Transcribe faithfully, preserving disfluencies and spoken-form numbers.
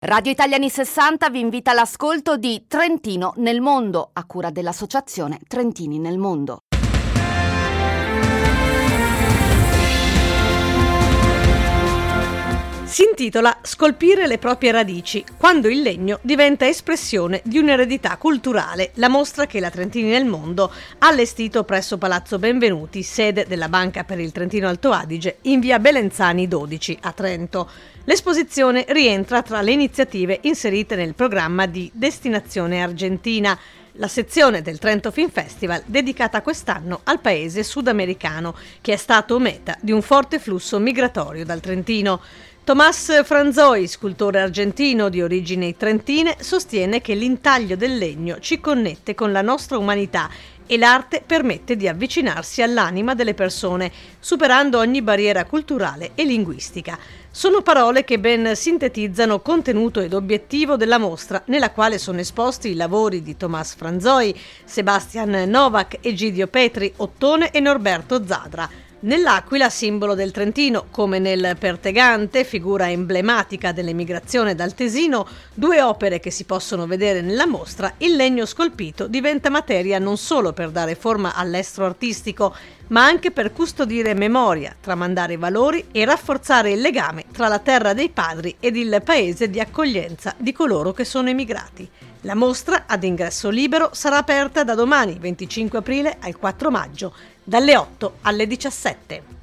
Radio Italia Anni sessanta vi invita all'ascolto di Trentino nel mondo, a cura dell'associazione Trentini nel Mondo. Si intitola Scolpire le proprie radici, quando il legno diventa espressione di un'eredità culturale, la mostra che la Trentini nel Mondo ha allestito presso Palazzo Benvenuti, sede della Banca per il Trentino Alto Adige, in via Belenzani dodici a Trento. L'esposizione rientra tra le iniziative inserite nel programma di Destinazione Argentina, la sezione del Trento Film Festival dedicata quest'anno al paese sudamericano, che è stato meta di un forte flusso migratorio dal Trentino. Tomás Franzoi, scultore argentino di origini trentine, sostiene che l'intaglio del legno ci connette con la nostra umanità e l'arte permette di avvicinarsi all'anima delle persone, superando ogni barriera culturale e linguistica. Sono parole che ben sintetizzano contenuto ed obiettivo della mostra, nella quale sono esposti i lavori di Tomás Franzoi, Sebastian Novak, Egidio Petri, Ottone e Norberto Zadra. Nell'Aquila, simbolo del Trentino, come nel Pertegante, figura emblematica dell'emigrazione dal Tesino, due opere che si possono vedere nella mostra, il legno scolpito diventa materia non solo per dare forma all'estro artistico, ma anche per custodire memoria, tramandare valori e rafforzare il legame tra la terra dei padri ed il paese di accoglienza di coloro che sono emigrati. La mostra, ad ingresso libero, sarà aperta da domani, venticinque aprile, al quattro maggio, dalle otto alle diciassette.